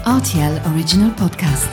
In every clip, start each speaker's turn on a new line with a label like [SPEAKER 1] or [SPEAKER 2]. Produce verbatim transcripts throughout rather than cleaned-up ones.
[SPEAKER 1] R T L Original Podcast.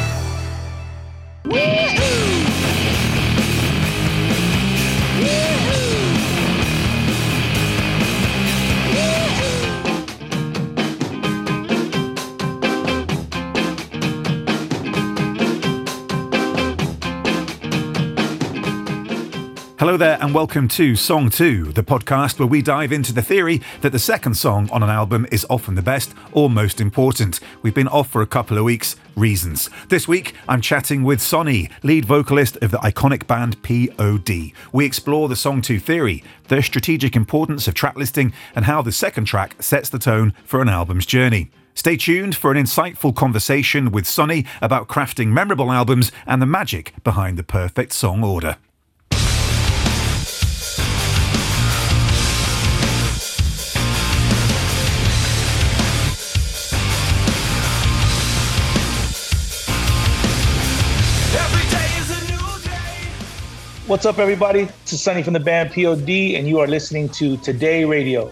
[SPEAKER 2] Hello there and welcome to Song two, the podcast where we dive into the theory that the second song on an album is often the best or most important. We've been off for a couple of weeks, reasons. This week I'm chatting with Sonny, lead vocalist of the iconic band P O D. We explore the Song two theory, the strategic importance of track listing and how the second track sets the tone for an album's journey. Stay tuned for an insightful conversation with Sonny about crafting memorable albums and the magic behind the perfect song order.
[SPEAKER 3] What's up, everybody? This is Sonny from the band P O D, and you are listening to Today Radio.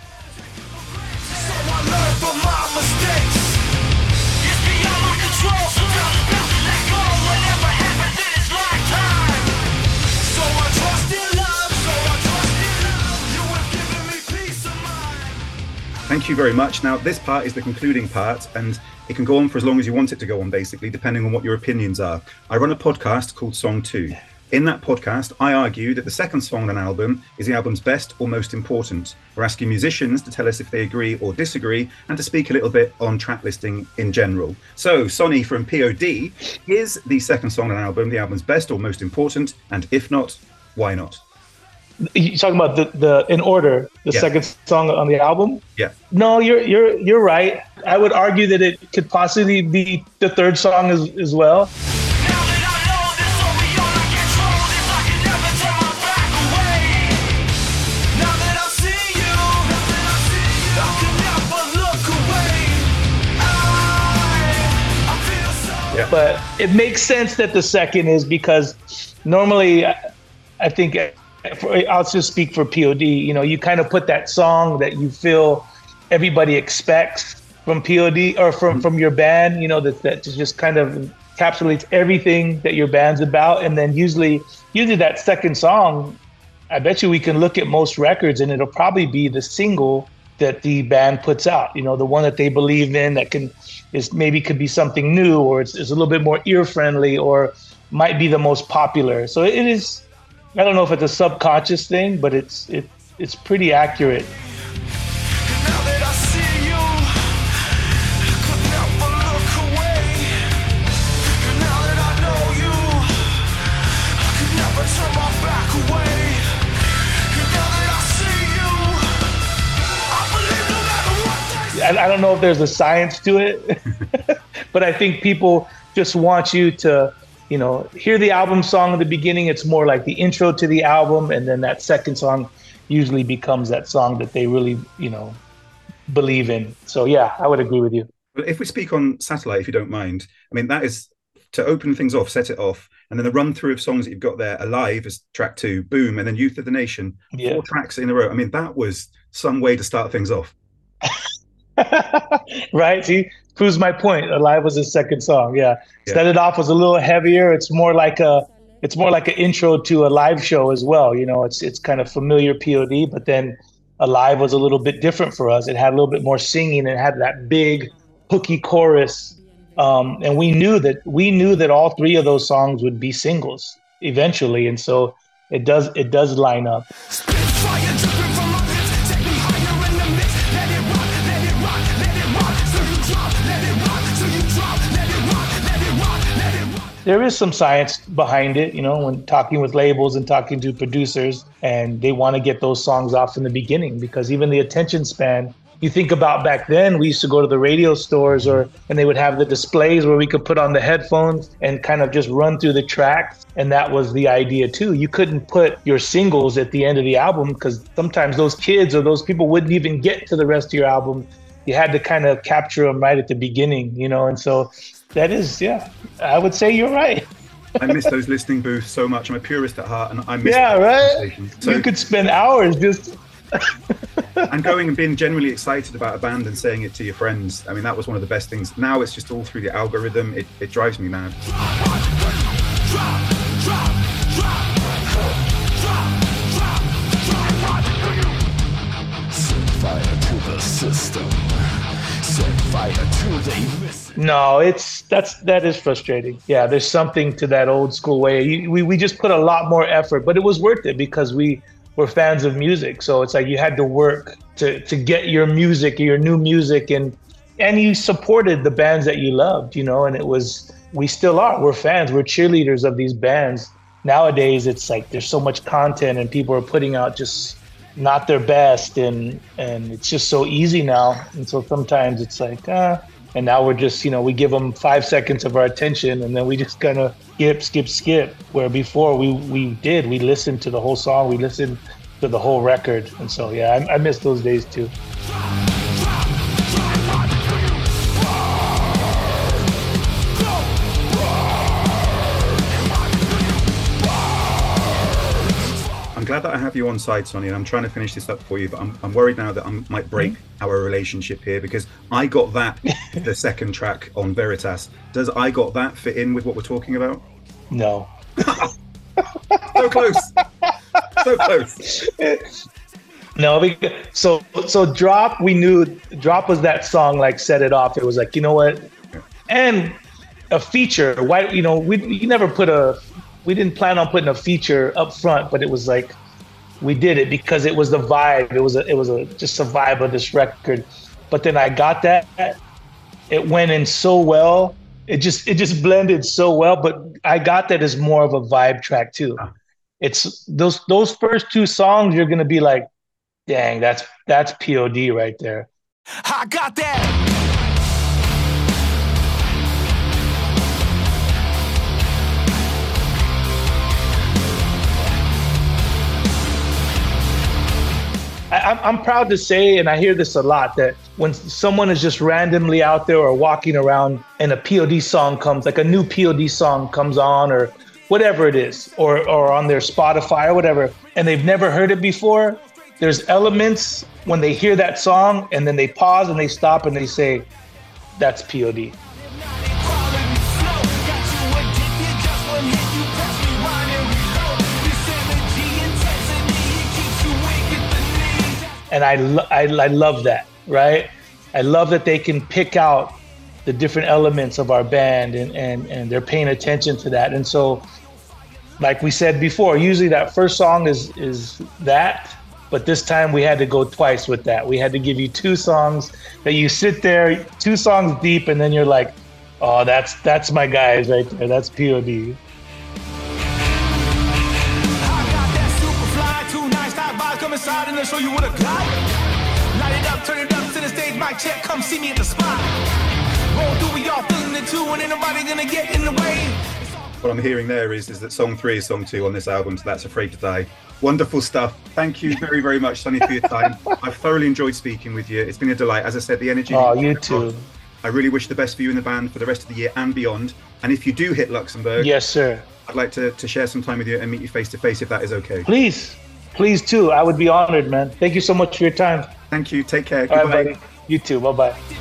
[SPEAKER 2] Thank you very much. Now, this part is the concluding part, and it can go on for as long as you want it to go on, basically, depending on what your opinions are. I run a podcast called Song two. In that podcast, I argue that the second song on an album is the album's best or most important. We're asking musicians to tell us if they agree or disagree, and to speak a little bit on track listing in general. So, Sonny from P O D, is the second song on an album the album's best or most important? And if not, why not?
[SPEAKER 3] You're talking about the, the in order, the yeah. second song on the album?
[SPEAKER 2] Yeah.
[SPEAKER 3] No, you're you're you're right. I would argue that it could possibly be the third song as, as well. Yeah. But it makes sense that the second is because normally I think I'll just speak for P O D, you know, you kind of put that song that you feel everybody expects from P O D or from, from your band, you know, that, that just kind of encapsulates everything that your band's about. And then usually, usually that second song, I bet you we can look at most records and it'll probably be the single that the band puts out, you know, the one that they believe in that can is maybe could be something new or it's, it's a little bit more ear friendly or might be the most popular. So it is, I don't know if it's a subconscious thing, but it's it, it's pretty accurate. I don't know if there's a science to it, but I think people just want you to, you know, hear the album song at the beginning. It's more like the intro to the album. And then that second song usually becomes that song that they really, you know, believe in. So, yeah, I would agree with you.
[SPEAKER 2] Well, if we speak on Satellite, if you don't mind, I mean, that is to open things off, set it off. And then the run through of songs that you've got there, Alive as track two, Boom, and then Youth of the Nation, yeah. four tracks in a row. I mean, that was some way to start things off.
[SPEAKER 3] Right? See, proves my point. Alive was his second song. Yeah. yeah. Set It Off was a little heavier. It's more like a it's more like an intro to a live show as well. You know, it's it's kind of familiar P O D, but then Alive was a little bit different for us. It had a little bit more singing. It had that big hooky chorus. Um, and we knew that we knew that all three of those songs would be singles eventually. And so it does it does line up. There is some science behind it, you know, when talking with labels and talking to producers, and they want to get those songs off in the beginning because even the attention span, you think about back then, we used to go to the radio stores or and they would have the displays where we could put on the headphones and kind of just run through the tracks. And that was the idea, too. You couldn't put your singles at the end of the album because sometimes those kids or those people wouldn't even get to the rest of your album. You had to kind of capture them right at the beginning, you know, and so that is, yeah, I would say you're right.
[SPEAKER 2] I miss those listening booths so much. I'm a purist at heart, and I miss.
[SPEAKER 3] Yeah, right. So you could spend hours just
[SPEAKER 2] And going and being genuinely excited about a band and saying it to your friends. I mean, that was one of the best things. Now it's just all through the algorithm. It, it drives me mad.
[SPEAKER 4] Set fire to the system. Set fire to the...
[SPEAKER 3] No, it's that's that is frustrating. Yeah, there's something to that old school way. We we just put a lot more effort, but it was worth it because we were fans of music. So it's like you had to work to to get your music, your new music, and and you supported the bands that you loved, you know. And it was we still are. We're fans. We're cheerleaders of these bands. Nowadays, it's like there's so much content, and people are putting out just not their best, and and it's just so easy now. And so sometimes it's like ah. And now we're just, you know, we give them five seconds of our attention and then we just kind of skip, skip, skip. Where before we, we did, we listened to the whole song, we listened to the whole record. And so, yeah, I, I miss those days too.
[SPEAKER 2] I'm glad that I have you on side, Sonny, and I'm trying to finish this up for you, but I'm, I'm worried now that I might break mm-hmm. our relationship here because I Got That, the second track on Veritas. Does I Got That fit in with what we're talking about?
[SPEAKER 3] No.
[SPEAKER 2] So close. So close.
[SPEAKER 3] No, because, so so Drop, we knew Drop was that song, like set it off. It was like, you know what? And a feature, why, you know, we you never put a, we didn't plan on putting a feature up front, but it was like, we did it because it was the vibe. It was a, it was a, just a vibe of this record. But then I Got That, it went in so well. It just, it just blended so well. But I Got That is more of a vibe track too. It's those, those first two songs, you're going to be like, dang, that's, that's P O D right there.
[SPEAKER 4] I got that.
[SPEAKER 3] I, I'm proud to say, and I hear this a lot, that when someone is just randomly out there or walking around and a P O D song comes, like a new P O D song comes on or whatever it is, or, or on their Spotify or whatever, and they've never heard it before, there's elements when they hear that song and then they pause and they stop and they say, that's P O D. And I, lo- I, I love that, right? I love that they can pick out the different elements of our band and, and, and they're paying attention to that. And so, like we said before, usually that first song is, is that, but this time we had to go twice with that. We had to give you two songs that you sit there, two songs deep, and then you're like, oh, that's that's my guys right there. That's P O D.
[SPEAKER 4] And show you what I got. Light it up, turn it up to the stage, mic check, come see me at the spot. Roll through, we all feeling it too, and ain't nobody gonna get in the way.
[SPEAKER 2] What I'm hearing there is, is that song three is song two on this album, so that's Afraid to Die. Wonderful stuff. Thank you very, very much, Sonny, for your time. I've thoroughly enjoyed speaking with you. It's been a delight. As I said, the energy.
[SPEAKER 3] Oh, you too.
[SPEAKER 2] I really wish the best for you in the band for the rest of the year and beyond. And if you do hit Luxembourg,
[SPEAKER 3] yes, sir,
[SPEAKER 2] I'd like to, to share some time with you and meet you face to face if that is okay.
[SPEAKER 3] Please. Please, too. I would be honored, man. Thank you so much for your time.
[SPEAKER 2] Thank you. Take care.
[SPEAKER 3] All right, buddy. You too. Bye-bye.